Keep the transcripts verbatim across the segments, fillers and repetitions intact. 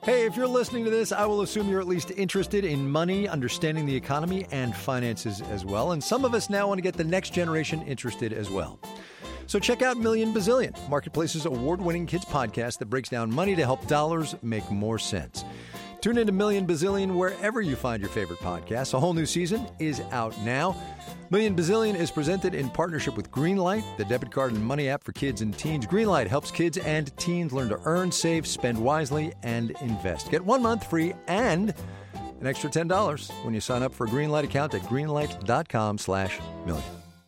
Hey, if you're listening to this, I will assume you're at least interested in money, understanding the economy, and finances as well. And some of us now want to get the next generation interested as well. So check out Million Bazillion, Marketplace's award-winning kids podcast that breaks down money to help dollars make more sense. Tune into Million Bazillion wherever you find your favorite podcasts. A whole new season is out now. Million Bazillion is presented in partnership with Greenlight, the debit card and money app for kids and teens. Greenlight helps kids and teens learn to earn, save, spend wisely, and invest. Get one month free and an extra ten dollars when you sign up for a Greenlight account at greenlight.com slash million.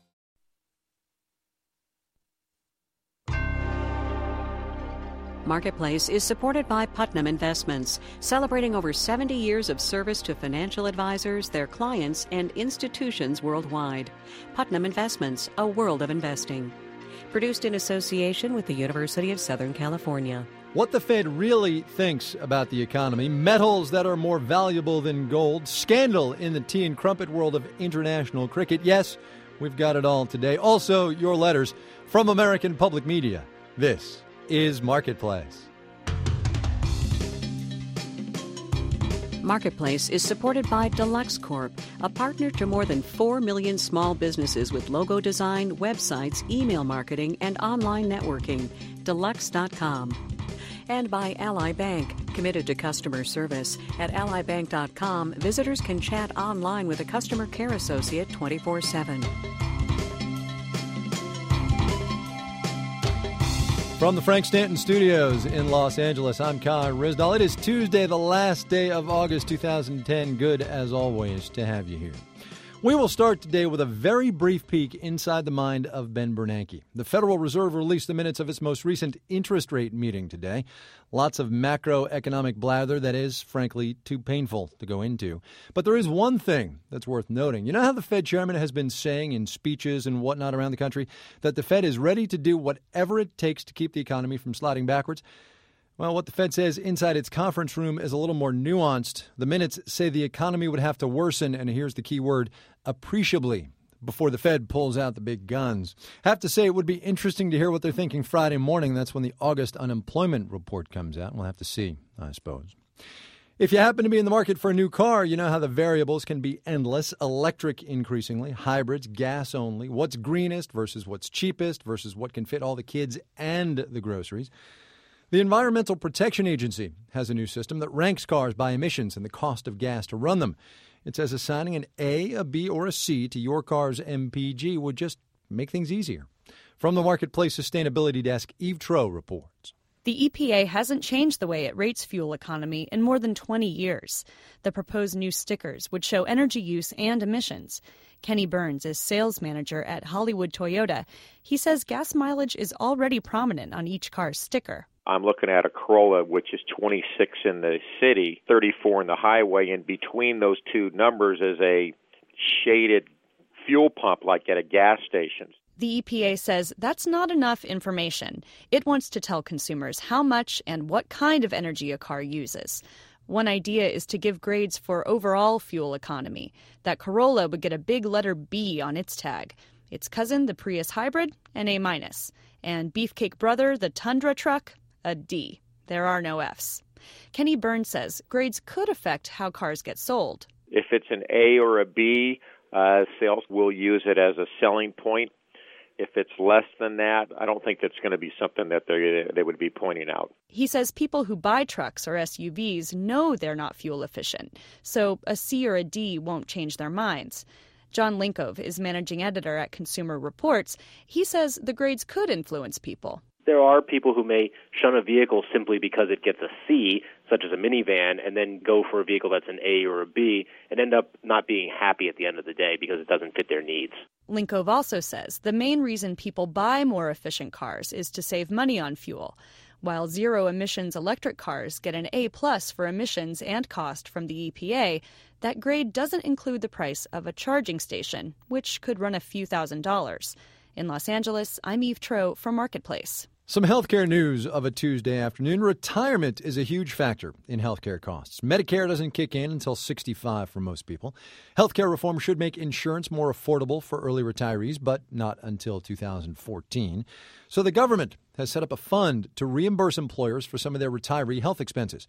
Marketplace is supported by Putnam Investments, celebrating over seventy years of service to financial advisors, their clients, and institutions worldwide. Putnam Investments, a world of investing. Produced in association with the University of Southern California. What the Fed really thinks about the economy, metals that are more valuable than gold, scandal in the tea and crumpet world of international cricket. Yes, we've got it all today. Also, your letters from American Public Media. This is Marketplace. Marketplace is supported by Deluxe Corp, a partner to more than four million small businesses with logo design, websites, email marketing, and online networking. Deluxe dot com. And by Ally Bank, committed to customer service. At ally bank dot com, visitors can chat online with a customer care associate twenty-four seven. From the Frank Stanton Studios in Los Angeles, I'm Kai Ryssdal. It is Tuesday, the last day of August two thousand ten. Good, as always, to have you here. We will start today with a very brief peek inside the mind of Ben Bernanke. The Federal Reserve released the minutes of its most recent interest rate meeting today. Lots of macroeconomic blather that is, frankly, too painful to go into. But there is one thing that's worth noting. You know how the Fed chairman has been saying in speeches and whatnot around the country that the Fed is ready to do whatever it takes to keep the economy from sliding backwards? Well, what the Fed says inside its conference room is a little more nuanced. The minutes say the economy would have to worsen, and here's the key word, appreciably, before the Fed pulls out the big guns. Have to say it would be interesting to hear what they're thinking Friday morning. That's when the August unemployment report comes out. We'll have to see, I suppose. If you happen to be in the market for a new car, you know how the variables can be endless. Electric increasingly, hybrids, gas only, what's greenest versus what's cheapest versus what can fit all the kids and the groceries. The Environmental Protection Agency has a new system that ranks cars by emissions and the cost of gas to run them. It says assigning an A, a B, or a C to your car's M P G would just make things easier. From the Marketplace Sustainability Desk, Eve Troeh reports. The E P A hasn't changed the way it rates fuel economy in more than twenty years. The proposed new stickers would show energy use and emissions. Kenny Burns is sales manager at Hollywood Toyota. He says gas mileage is already prominent on each car's sticker. I'm looking at a Corolla, which is twenty-six in the city, thirty-four in the highway, and between those two numbers is a shaded fuel pump like at a gas station. The E P A says that's not enough information. It wants to tell consumers how much and what kind of energy a car uses. One idea is to give grades for overall fuel economy. That Corolla would get a big letter B on its tag. Its cousin, the Prius Hybrid, an A minus. And Beefcake brother, the Tundra truck, a D. There are no Fs. Kenny Burns says grades could affect how cars get sold. If it's an A or a B, uh, sales will use it as a selling point. If it's less than that, I don't think that's going to be something that they they would be pointing out. He says people who buy trucks or S U Vs know they're not fuel efficient, so a C or a D won't change their minds. John Linkove is managing editor at Consumer Reports. He says the grades could influence people. There are people who may shun a vehicle simply because it gets a C, such as a minivan, and then go for a vehicle that's an A or a B, and end up not being happy at the end of the day because it doesn't fit their needs. Linkove also says the main reason people buy more efficient cars is to save money on fuel. While zero-emissions electric cars get an A plus for emissions and cost from the E P A, that grade doesn't include the price of a charging station, which could run a few thousand dollars. In Los Angeles, I'm Eve Troeh for Marketplace. Some healthcare news of a Tuesday afternoon. Retirement is a huge factor in healthcare costs. Medicare doesn't kick in until sixty-five for most people. Healthcare reform should make insurance more affordable for early retirees, but not until two thousand fourteen. So the government has set up a fund to reimburse employers for some of their retiree health expenses.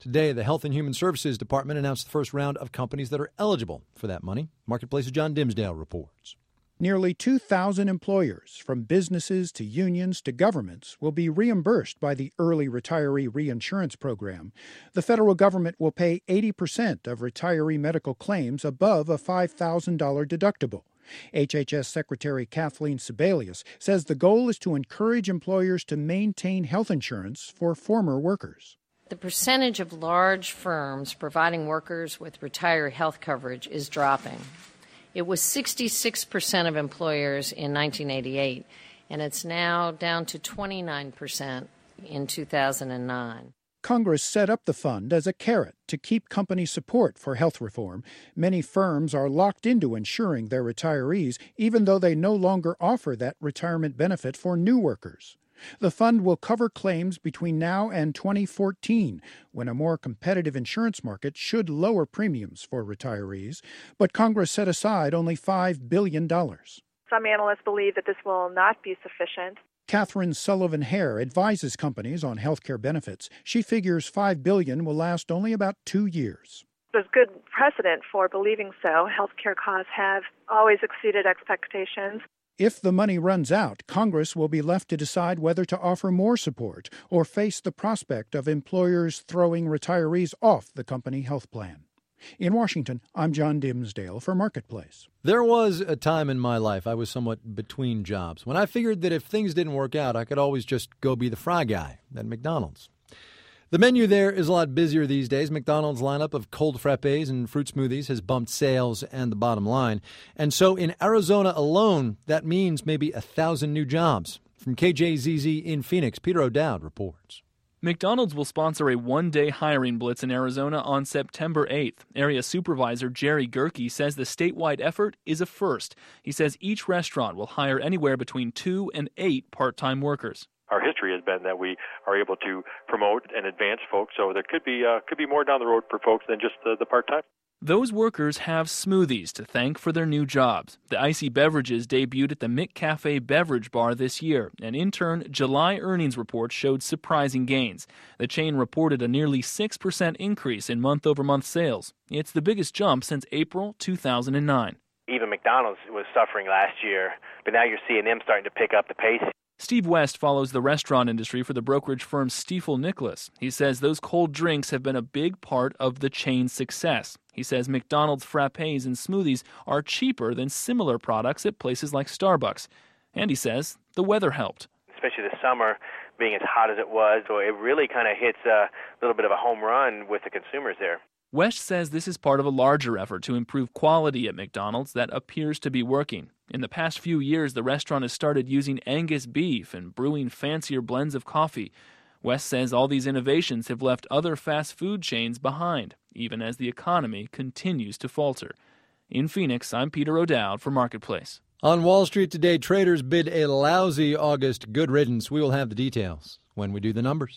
Today, the Health and Human Services Department announced the first round of companies that are eligible for that money. Marketplace's John Dimsdale reports. Nearly two thousand employers, from businesses to unions to governments, will be reimbursed by the Early Retiree Reinsurance Program. The federal government will pay eighty percent of retiree medical claims above a five thousand dollars deductible. H H S Secretary Kathleen Sebelius says the goal is to encourage employers to maintain health insurance for former workers. The percentage of large firms providing workers with retiree health coverage is dropping. It was sixty-six percent of employers in nineteen eighty-eight, and it's now down to twenty-nine percent in two thousand nine. Congress set up the fund as a carrot to keep company support for health reform. Many firms are locked into insuring their retirees, even though they no longer offer that retirement benefit for new workers. The fund will cover claims between now and twenty fourteen, when a more competitive insurance market should lower premiums for retirees. But Congress set aside only five billion dollars. Some analysts believe that this will not be sufficient. Catherine Sullivan-Hare advises companies on health care benefits. She figures five billion dollars will last only about two years. There's good precedent for believing so. Healthcare costs have always exceeded expectations. If the money runs out, Congress will be left to decide whether to offer more support or face the prospect of employers throwing retirees off the company health plan. In Washington, I'm John Dimsdale for Marketplace. There was a time in my life I was somewhat between jobs when I figured that if things didn't work out, I could always just go be the fry guy at McDonald's. The menu there is a lot busier these days. McDonald's lineup of cold frappes and fruit smoothies has bumped sales and the bottom line. And so in Arizona alone, that means maybe a thousand new jobs. From K J Z Z in Phoenix, Peter O'Dowd reports. McDonald's will sponsor a one-day hiring blitz in Arizona on September eighth. Area Supervisor Jerry Gerke says the statewide effort is a first. He says each restaurant will hire anywhere between two and eight part-time workers. Our history has been that we are able to promote and advance folks, so there could be uh, could be more down the road for folks than just the, the part-time. Those workers have smoothies to thank for their new jobs. The icy beverages debuted at the McCafe Beverage Bar this year. An intern July earnings report showed surprising gains. The chain reported a nearly six percent increase in month-over-month sales. It's the biggest jump since April two thousand nine. Even McDonald's was suffering last year, but now you're seeing them starting to pick up the pace. Steve West follows the restaurant industry for the brokerage firm Stifel Nicolaus. He says those cold drinks have been a big part of the chain's success. He says McDonald's frappes and smoothies are cheaper than similar products at places like Starbucks. And he says the weather helped. Especially this summer being as hot as it was, so it really kind of hits a little bit of a home run with the consumers there. West says this is part of a larger effort to improve quality at McDonald's that appears to be working. In the past few years, the restaurant has started using Angus beef and brewing fancier blends of coffee. West says all these innovations have left other fast food chains behind, even as the economy continues to falter. In Phoenix, I'm Peter O'Dowd for Marketplace. On Wall Street today, traders bid a lousy August good riddance. We will have the details when we do the numbers.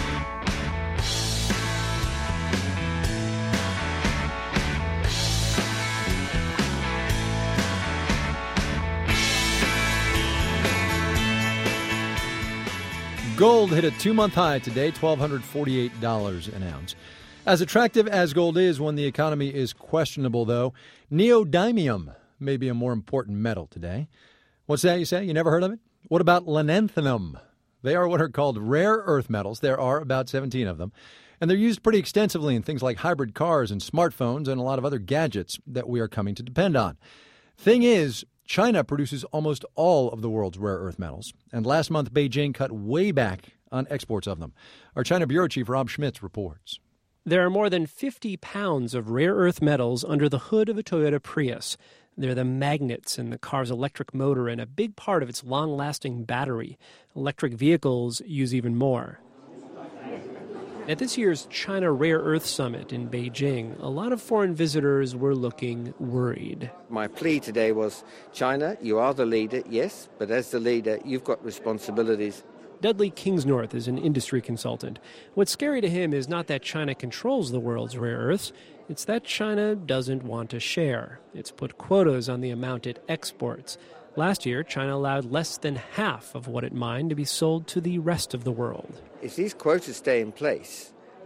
Gold hit a two-month high today, one thousand two hundred forty-eight dollars an ounce. As attractive as gold is when the economy is questionable, though, neodymium may be a more important metal today. What's that you say? You never heard of it? What about lanthanum? They are what are called rare earth metals. There are about seventeen of them. And they're used pretty extensively in things like hybrid cars and smartphones and a lot of other gadgets that we are coming to depend on. Thing is, China produces almost all of the world's rare earth metals, and last month Beijing cut way back on exports of them. Our China Bureau Chief Rob Schmitz reports. There are more than fifty pounds of rare earth metals under the hood of a Toyota Prius. They're the magnets in the car's electric motor and a big part of its long-lasting battery. Electric vehicles use even more. At this year's China Rare Earth Summit in Beijing, a lot of foreign visitors were looking worried. My plea today was, China, you are the leader, yes, but as the leader, you've got responsibilities. Dudley Kingsnorth is an industry consultant. What's scary to him is not that China controls the world's rare earths, it's that China doesn't want to share. It's put quotas on the amount it exports. Last year, China allowed less than half of what it mined to be sold to the rest of the world. If these quotas stay in place,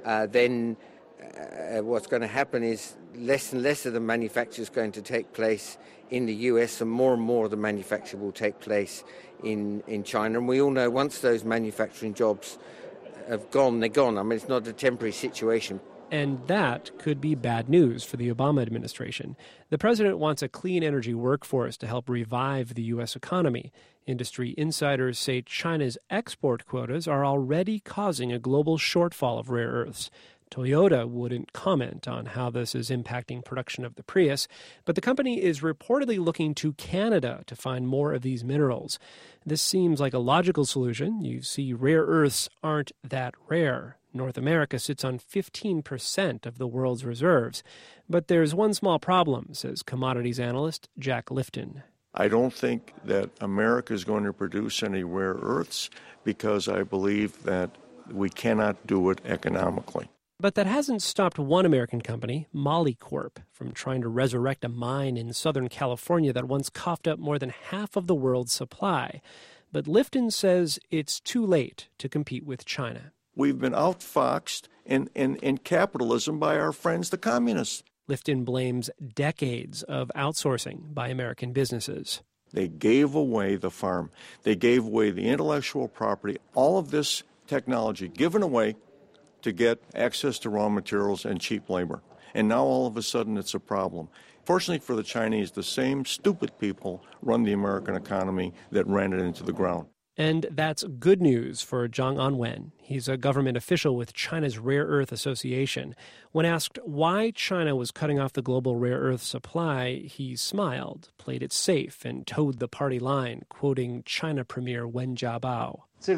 uh, then uh, what's going to happen is less and less of the manufacture is going to take place in the U S and more and more of the manufacture will take place in, in China. And we all know once those manufacturing jobs have gone, they're gone. I mean, it's not a temporary situation. And that could be bad news for the Obama administration. The president wants a clean energy workforce to help revive the U S economy. Industry insiders say China's export quotas are already causing a global shortfall of rare earths. Toyota wouldn't comment on how this is impacting production of the Prius, but the company is reportedly looking to Canada to find more of these minerals. This seems like a logical solution. You see, rare earths aren't that rare. North America sits on fifteen percent of the world's reserves. But there's one small problem, says commodities analyst Jack Lifton. I don't think that America is going to produce any rare earths because I believe that we cannot do it economically. But that hasn't stopped one American company, Molycorp, from trying to resurrect a mine in Southern California that once coughed up more than half of the world's supply. But Lifton says it's too late to compete with China. We've been outfoxed in, in, in capitalism by our friends, the communists. Lifton blames decades of outsourcing by American businesses. They gave away the farm. They gave away the intellectual property, all of this technology given away to get access to raw materials and cheap labor. And now all of a sudden it's a problem. Fortunately for the Chinese, the same stupid people run the American economy that ran it into the ground. And that's good news for Zhang Anwen. He's a government official with China's Rare Earth Association. When asked why China was cutting off the global rare earth supply, he smiled, played it safe, and towed the party line, quoting China Premier Wen Jiabao.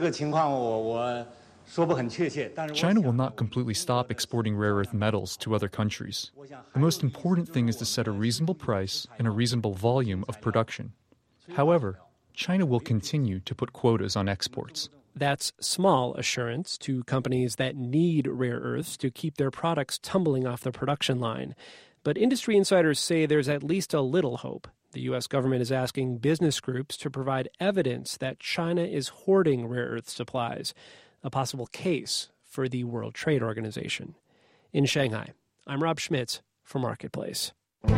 China will not completely stop exporting rare earth metals to other countries. The most important thing is to set a reasonable price and a reasonable volume of production. However, China will continue to put quotas on exports. That's small assurance to companies that need rare earths to keep their products tumbling off the production line. But industry insiders say there's at least a little hope. The U S government is asking business groups to provide evidence that China is hoarding rare earth supplies, a possible case for the World Trade Organization. In Shanghai, I'm Rob Schmitz for Marketplace.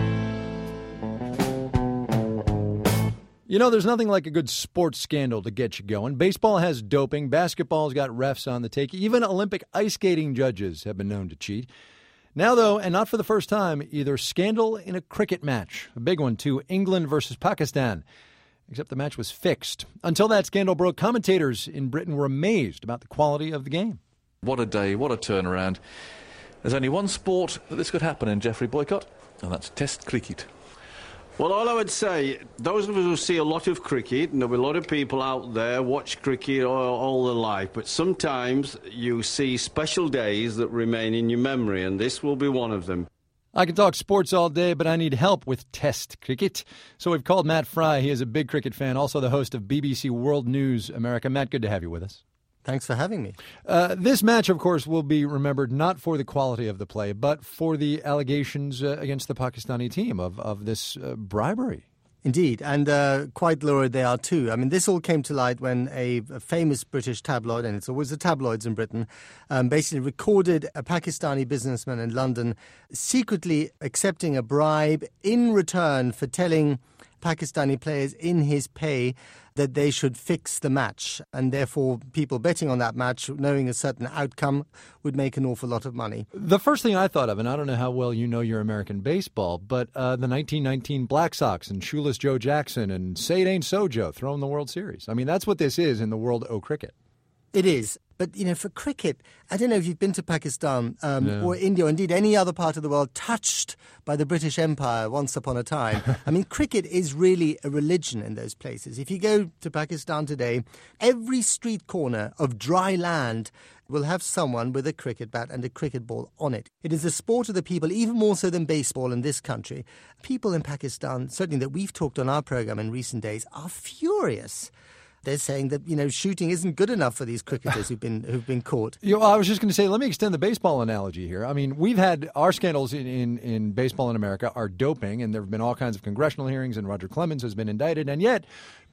You know, there's nothing like a good sports scandal to get you going. Baseball has doping. Basketball's got refs on the take. Even Olympic ice skating judges have been known to cheat. Now, though, and not for the first time, either scandal in a cricket match. A big one, too. England versus Pakistan. Except the match was fixed. Until that scandal broke, commentators in Britain were amazed about the quality of the game. What a day, what a turnaround. There's only one sport that this could happen in, Geoffrey Boycott, and that's Test cricket. Well, all I would say, those of us who see a lot of cricket, and there'll be a lot of people out there watch cricket all, all their life, but sometimes you see special days that remain in your memory, and this will be one of them. I can talk sports all day, but I need help with Test cricket. So we've called Matt Fry. He is a big cricket fan, also the host of B B C World News America. Matt, good to have you with us. Thanks for having me. Uh, this match, of course, will be remembered not for the quality of the play, but for the allegations uh, against the Pakistani team of, of this uh, bribery. Indeed, and uh, quite lurid they are too. I mean, this all came to light when a, a famous British tabloid, and it's always the tabloids in Britain, um, basically recorded a Pakistani businessman in London secretly accepting a bribe in return for telling Pakistani players in his pay that they should fix the match, and therefore people betting on that match, knowing a certain outcome, would make an awful lot of money. The first thing I thought of, and I don't know how well you know your American baseball, but uh, the nineteen nineteen Black Sox and Shoeless Joe Jackson and Say It Ain't So Joe throwing the World Series. I mean, that's what this is in the world of cricket. It is. But, you know, for cricket, I don't know if you've been to Pakistan um, no. or India or indeed any other part of the world touched by the British Empire once upon a time. I mean, cricket is really a religion in those places. If you go to Pakistan today, every street corner of dry land will have someone with a cricket bat and a cricket ball on it. It is a sport of the people, even more so than baseball in this country. People in Pakistan, certainly that we've talked on our program in recent days, are furious. They're saying that, you know, shooting isn't good enough for these cricketers who've been who've been caught. You know, I was just going to say, let me extend the baseball analogy here. I mean, we've had our scandals in, in, in baseball in America are doping, and there have been all kinds of congressional hearings, and Roger Clemens has been indicted, and yet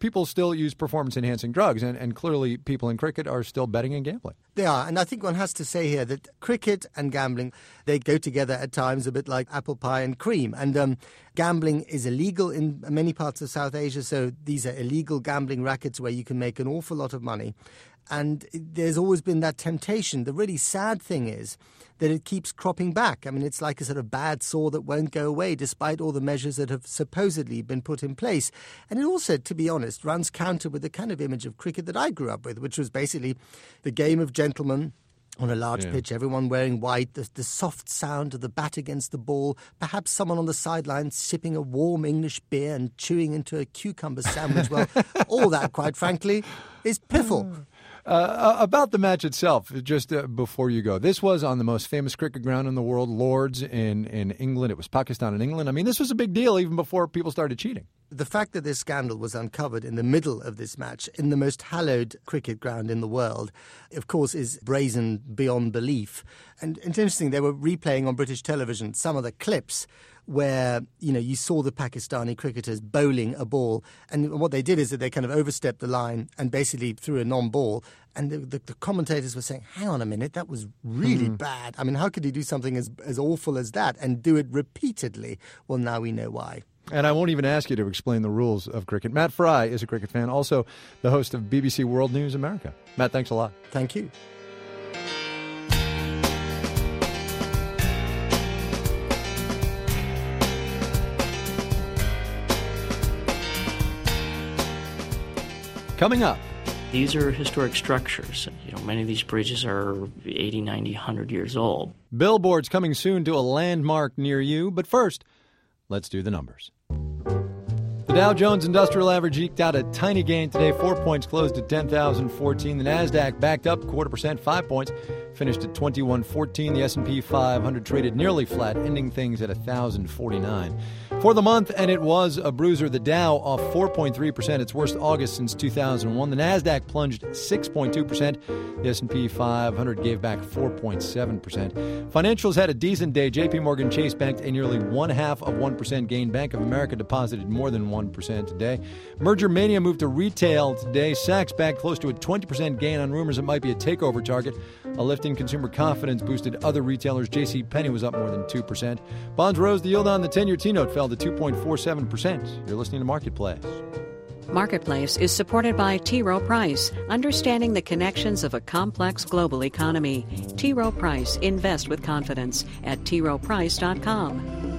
people still use performance-enhancing drugs, and, and clearly people in cricket are still betting and gambling. They are, and I think one has to say here that cricket and gambling, they go together at times a bit like apple pie and cream. And um, gambling is illegal in many parts of South Asia, so these are illegal gambling rackets where you can make an awful lot of money. And there's always been that temptation. The really sad thing is that it keeps cropping back. I mean, it's like a sort of bad sore that won't go away despite all the measures that have supposedly been put in place. And it also, to be honest, runs counter with the kind of image of cricket that I grew up with, which was basically the game of gentlemen on a large yeah. pitch, everyone wearing white, the, the soft sound of the bat against the ball, perhaps someone on the sideline sipping a warm English beer and chewing into a cucumber sandwich. Well, all that, quite frankly, is piffle. Uh, about the match itself, just uh, before you go, this was on the most famous cricket ground in the world, Lord's in, in England. It was Pakistan and England. I mean, this was a big deal even before people started cheating. The fact that this scandal was uncovered in the middle of this match, in the most hallowed cricket ground in the world, of course, is brazen beyond belief. And it's interesting, they were replaying on British television some of the clips where, you know, you saw the Pakistani cricketers bowling a ball. And what they did is that they kind of overstepped the line and basically threw a non-ball. And the, the, the commentators were saying, hang on a minute, that was really mm. bad. I mean, how could he do something as, as awful as that and do it repeatedly? Well, now we know why. And I won't even ask you to explain the rules of cricket. Matt Fry is a cricket fan, also the host of B B C World News America. Matt, thanks a lot. Thank you. Coming up. These are historic structures. You know, many of these bridges are eighty, ninety, one hundred years old. Billboards coming soon to a landmark near you. But first, let's do the numbers. The Dow Jones Industrial Average eked out a tiny gain today. Four points, closed at ten thousand fourteen. The NASDAQ backed up quarter percent, five points, finished at twenty-one fourteen. The S and P five hundred traded nearly flat, ending things at one thousand forty-nine. For the month, and it was a bruiser, the Dow off four point three percent, its worst August since two thousand one. The NASDAQ plunged six point two percent. The S and P five hundred gave back four point seven percent. Financials had a decent day. J P Morgan Chase banked a nearly one-half of one percent gain. Bank of America deposited more than one percent today. Merger mania moved to retail today. Saks banked close to a twenty percent gain on rumors it might be a takeover target. A lift in consumer confidence boosted other retailers. J C Penney was up more than two percent. Bonds rose. The yield on the ten-year T-note fell to two point four seven percent. You're listening to Marketplace. Marketplace is supported by T. Rowe Price, understanding the connections of a complex global economy. T. Rowe Price, invest with confidence at t rowe price dot com.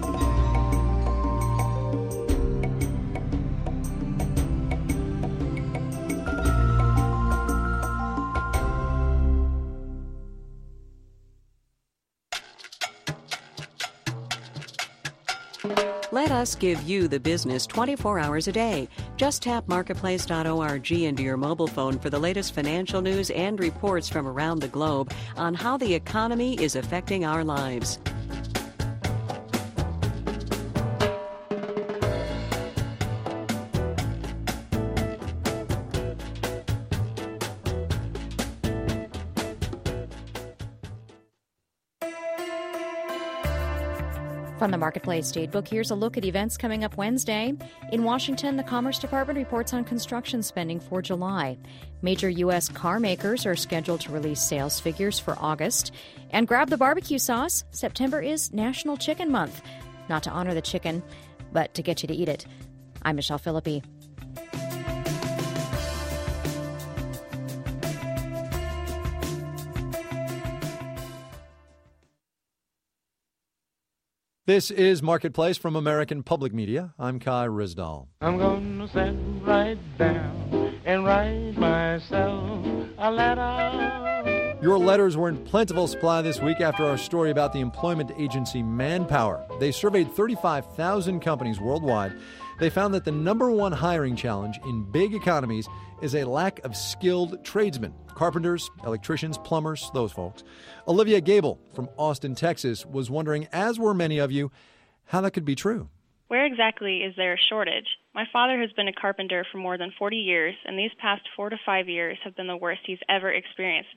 Let us give you the business twenty-four hours a day. Just tap marketplace dot org into your mobile phone for the latest financial news and reports from around the globe on how the economy is affecting our lives. From the Marketplace Datebook, here's a look at events coming up Wednesday. In Washington, the Commerce Department reports on construction spending for July. Major U S car makers are scheduled to release sales figures for August. And grab the barbecue sauce. September is National Chicken Month. Not to honor the chicken, but to get you to eat it. I'm Michelle Philippi. This is Marketplace from American Public Media. I'm Kai Risdall. I'm going to sit right down and write myself a letter. Your letters were in plentiful supply this week after our story about the employment agency Manpower. They surveyed thirty-five thousand companies worldwide. They found that the number one hiring challenge in big economies is a lack of skilled tradesmen. Carpenters, electricians, plumbers, those folks. Olivia Gable from Austin, Texas, was wondering, as were many of you, how that could be true. Where exactly is there a shortage? My father has been a carpenter for more than forty years, and these past four to five years have been the worst he's ever experienced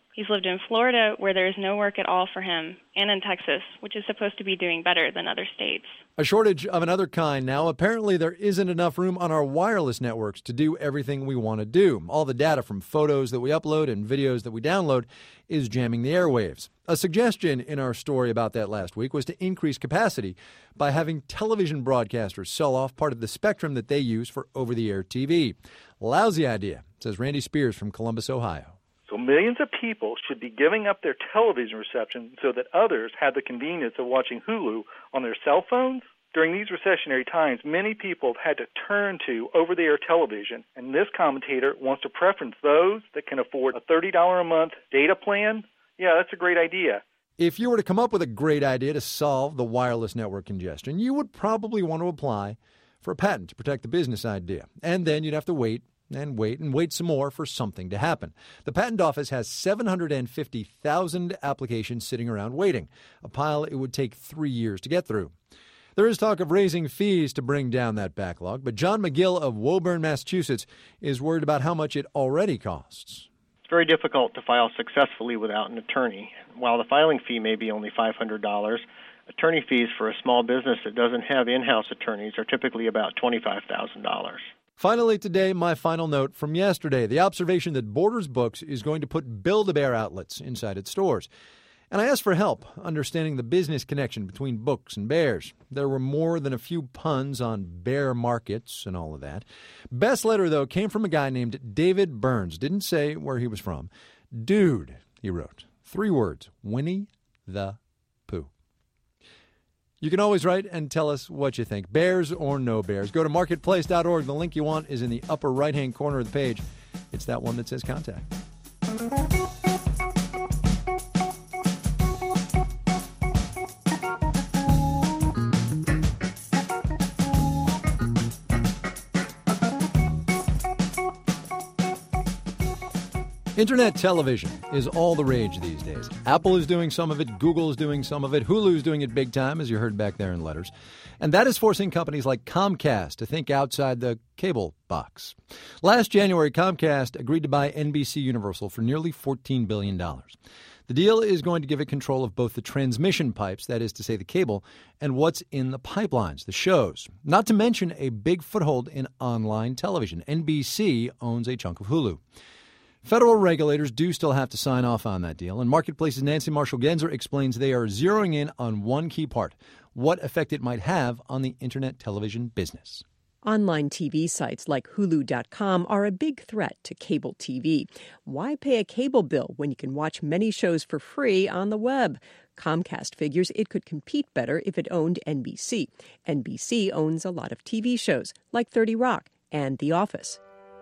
He's lived in Florida, where there is no work at all for him, and in Texas, which is supposed to be doing better than other states. A shortage of another kind now. Apparently, there isn't enough room on our wireless networks to do everything we want to do. All the data from photos that we upload and videos that we download is jamming the airwaves. A suggestion in our story about that last week was to increase capacity by having television broadcasters sell off part of the spectrum that they use for over-the-air T V. Lousy idea, says Randy Spears from Columbus, Ohio. So millions of people should be giving up their television reception so that others have the convenience of watching Hulu on their cell phones. During these recessionary times, many people have had to turn to over-the-air television, and this commentator wants to preference those that can afford a thirty dollars a month data plan. Yeah, that's a great idea. If you were to come up with a great idea to solve the wireless network congestion, you would probably want to apply for a patent to protect the business idea. And then you'd have to wait and wait and wait some more for something to happen. The Patent Office has seven hundred fifty thousand applications sitting around waiting, a pile it would take three years to get through. There is talk of raising fees to bring down that backlog, but John McGill of Woburn, Massachusetts, is worried about how much it already costs. It's very difficult to file successfully without an attorney. While the filing fee may be only five hundred dollars, attorney fees for a small business that doesn't have in-house attorneys are typically about twenty-five thousand dollars. Finally today, my final note from yesterday, the observation that Borders Books is going to put Build-A-Bear outlets inside its stores. And I asked for help understanding the business connection between books and bears. There were more than a few puns on bear markets and all of that. Best letter, though, came from a guy named David Burns. Didn't say where he was from. Dude, he wrote. Three words. Winnie the Pooh. You can always write and tell us what you think. Bears or no bears. Go to marketplace dot org. The link you want is in the upper right-hand corner of the page. It's that one that says contact. Internet television is all the rage these days. Apple is doing some of it, Google is doing some of it, Hulu is doing it big time, as you heard back there in letters. And that is forcing companies like Comcast to think outside the cable box. Last January, Comcast agreed to buy N B C Universal for nearly fourteen billion dollars. The deal is going to give it control of both the transmission pipes, that is to say the cable, and what's in the pipelines, the shows. Not to mention a big foothold in online television. N B C owns a chunk of Hulu. Federal regulators do still have to sign off on that deal, and Marketplace's Nancy Marshall-Genzer explains they are zeroing in on one key part, what effect it might have on the Internet television business. Online T V sites like Hulu dot com are a big threat to cable T V. Why pay a cable bill when you can watch many shows for free on the web? Comcast figures it could compete better if it owned N B C. N B C owns a lot of T V shows, like thirty Rock and The Office.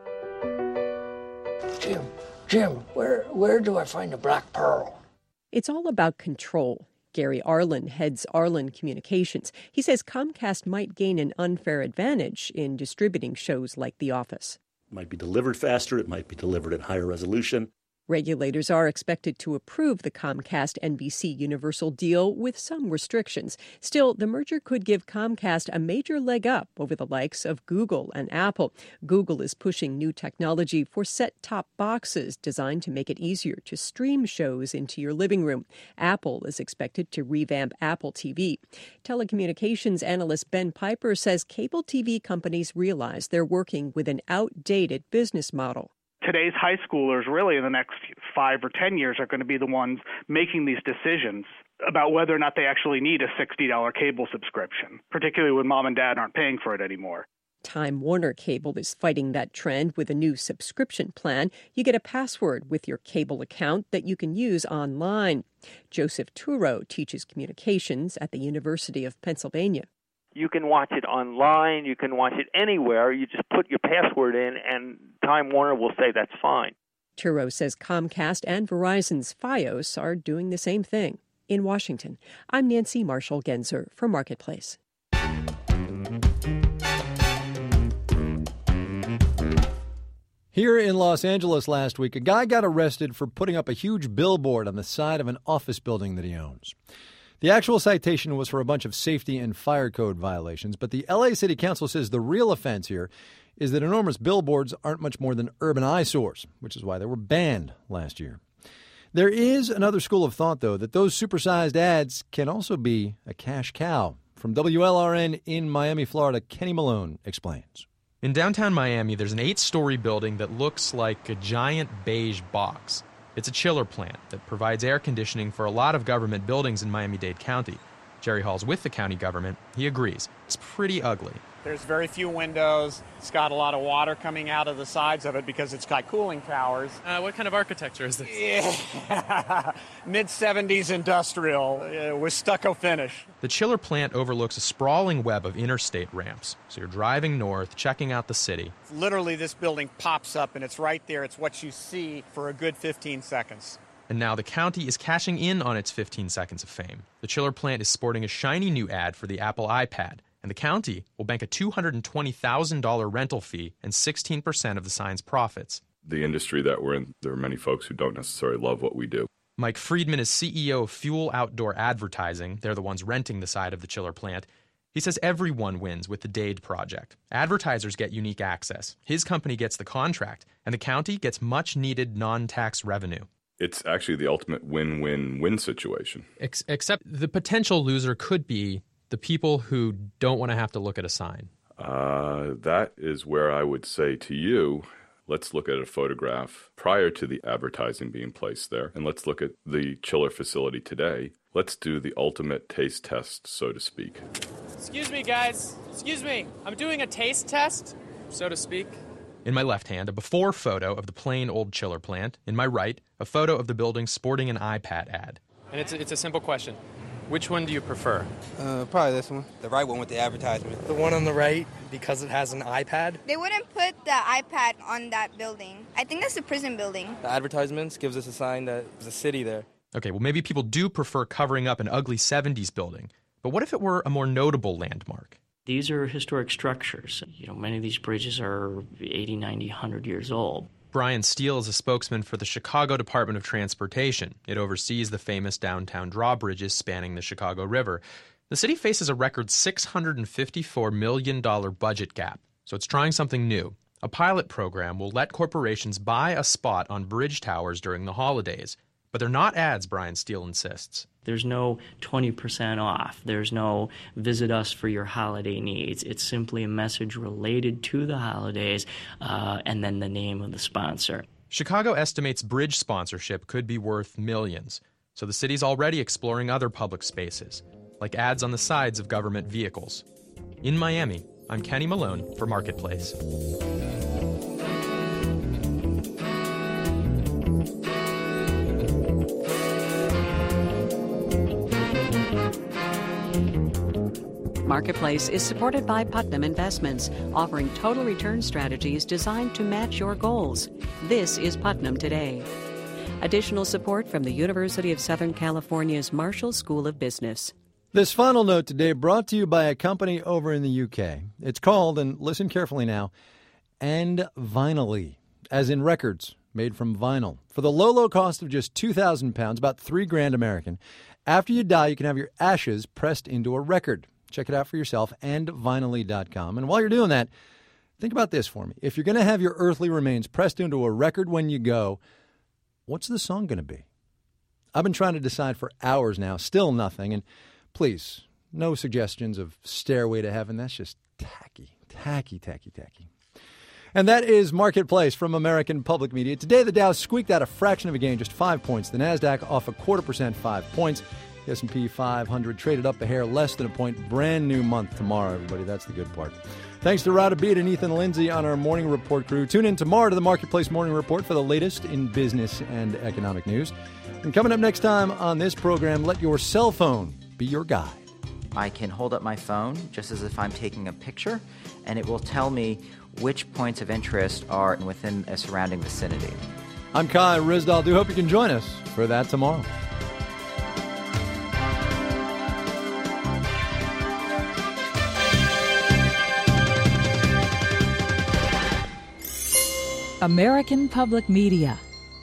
Jim, Jim, where where do I find the Black Pearl? It's all about control. Gary Arlen heads Arlen Communications. He says Comcast might gain an unfair advantage in distributing shows like The Office. It might be delivered faster. It might be delivered at higher resolution. Regulators are expected to approve the Comcast-N B C Universal deal with some restrictions. Still, the merger could give Comcast a major leg up over the likes of Google and Apple. Google is pushing new technology for set-top boxes designed to make it easier to stream shows into your living room. Apple is expected to revamp Apple T V. Telecommunications analyst Ben Piper says cable T V companies realize they're working with an outdated business model. Today's high schoolers, really in the next five or ten years, are going to be the ones making these decisions about whether or not they actually need a sixty dollars cable subscription, particularly when mom and dad aren't paying for it anymore. Time Warner Cable is fighting that trend with a new subscription plan. You get a password with your cable account that you can use online. Joseph Turo teaches communications at the University of Pennsylvania. You can watch it online. You can watch it anywhere. You just put your password in, and Time Warner will say that's fine. Turo says Comcast and Verizon's Fios are doing the same thing. In Washington, I'm Nancy Marshall-Genzer for Marketplace. Here in Los Angeles last week, a guy got arrested for putting up a huge billboard on the side of an office building that he owns. The actual citation was for a bunch of safety and fire code violations, but the L A City Council says the real offense here is that enormous billboards aren't much more than urban eyesores, which is why they were banned last year. There is another school of thought, though, that those supersized ads can also be a cash cow. From W L R N in Miami, Florida, Kenny Malone explains. In downtown Miami, there's an eight-story building that looks like a giant beige box. It's a chiller plant that provides air conditioning for a lot of government buildings in Miami-Dade County. Jerry Hall's with the county government. He agrees. It's pretty ugly. There's very few windows. It's got a lot of water coming out of the sides of it because it's got cooling towers. Uh, what kind of architecture is this? Yeah. mid seventies industrial uh, with stucco finish. The chiller plant overlooks a sprawling web of interstate ramps. So you're driving north, checking out the city. Literally, this building pops up, and it's right there. It's what you see for a good fifteen seconds. And now the county is cashing in on its fifteen seconds of fame. The chiller plant is sporting a shiny new ad for the Apple iPad. And the county will bank a two hundred twenty thousand dollars rental fee and sixteen percent of the sign's profits. The industry that we're in, there are many folks who don't necessarily love what we do. Mike Friedman is C E O of Fuel Outdoor Advertising. They're the ones renting the side of the chiller plant. He says everyone wins with the Dade project. Advertisers get unique access. His company gets the contract, and the county gets much-needed non-tax revenue. It's actually the ultimate win-win-win situation. Ex- except the potential loser could be the people who don't want to have to look at a sign. Uh, that is where I would say to you, let's look at a photograph prior to the advertising being placed there, and let's look at the chiller facility today. Let's do the ultimate taste test, so to speak. Excuse me, guys. Excuse me. I'm doing a taste test, so to speak. In my left hand, a before photo of the plain old chiller plant. In my right, a photo of the building sporting an iPad ad. And it's a, it's a simple question. Which one do you prefer? Uh, probably this one. The right one with the advertisement. The one on the right, because it has an iPad. They wouldn't put the iPad on that building. I think that's the prison building. The advertisements gives us a sign that there's a city there. Okay, well, maybe people do prefer covering up an ugly seventies building. But what if it were a more notable landmark? These are historic structures. You know, many of these bridges are eighty, ninety, one hundred years old. Brian Steele is a spokesman for the Chicago Department of Transportation. It oversees the famous downtown drawbridges spanning the Chicago River. The city faces a record six hundred fifty-four million dollars budget gap, so it's trying something new. A pilot program will let corporations buy a spot on bridge towers during the holidays. But they're not ads, Brian Steele insists. There's no twenty percent off. There's no visit us for your holiday needs. It's simply a message related to the holidays uh, and then the name of the sponsor. Chicago estimates bridge sponsorship could be worth millions. So the city's already exploring other public spaces, like ads on the sides of government vehicles. In Miami, I'm Kenny Malone for Marketplace. Marketplace is supported by Putnam Investments, offering total return strategies designed to match your goals. This is Putnam Today. Additional support from the University of Southern California's Marshall School of Business. This final note today brought to you by a company over in the U K. It's called, and listen carefully now, And Vinyl, as in records made from vinyl. For the low, low cost of just two thousand pounds, about three grand American, after you die, you can have your ashes pressed into a record. Check it out for yourself, and vinyl dot com. And while you're doing that, think about this for me. If you're going to have your earthly remains pressed into a record when you go, what's the song going to be? I've been trying to decide for hours now, still nothing. And please, no suggestions of Stairway to Heaven. That's just tacky, tacky, tacky, tacky. And that is Marketplace from American Public Media. Today, the Dow squeaked out a fraction of a gain, just five points. The NASDAQ off a quarter percent, five points. The S and P five hundred traded up a hair, less than a point. Brand new month tomorrow, everybody. That's the good part. Thanks to Rada Beat and Ethan Lindsay on our Morning Report crew. Tune in tomorrow to the Marketplace Morning Report for the latest in business and economic news. And coming up next time on this program, let your cell phone be your guide. I can hold up my phone just as if I'm taking a picture, and it will tell me which points of interest are within a surrounding vicinity. I'm Kai Ryssdal. Do hope you can join us for that tomorrow. American Public Media.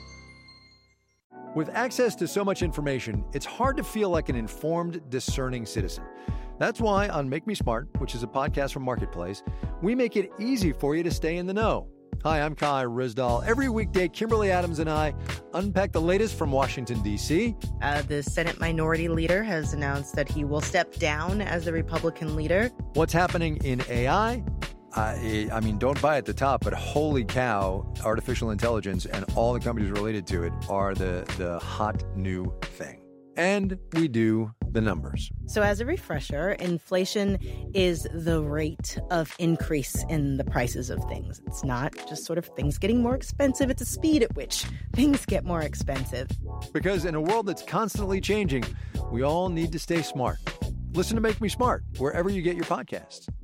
With access to so much information, it's hard to feel like an informed, discerning citizen. That's why on Make Me Smart, which is a podcast from Marketplace, we make it easy for you to stay in the know. Hi, I'm Kai Ryssdal. Every weekday, Kimberly Adams and I unpack the latest from Washington, D C Uh, the Senate Minority Leader has announced that he will step down as the Republican leader. What's happening in A I? I, I mean, don't buy at the top, but holy cow, artificial intelligence and all the companies related to it are the, the hot new thing. And we do the numbers. So as a refresher, inflation is the rate of increase in the prices of things. It's not just sort of things getting more expensive. It's the speed at which things get more expensive. Because in a world that's constantly changing, we all need to stay smart. Listen to Make Me Smart wherever you get your podcasts.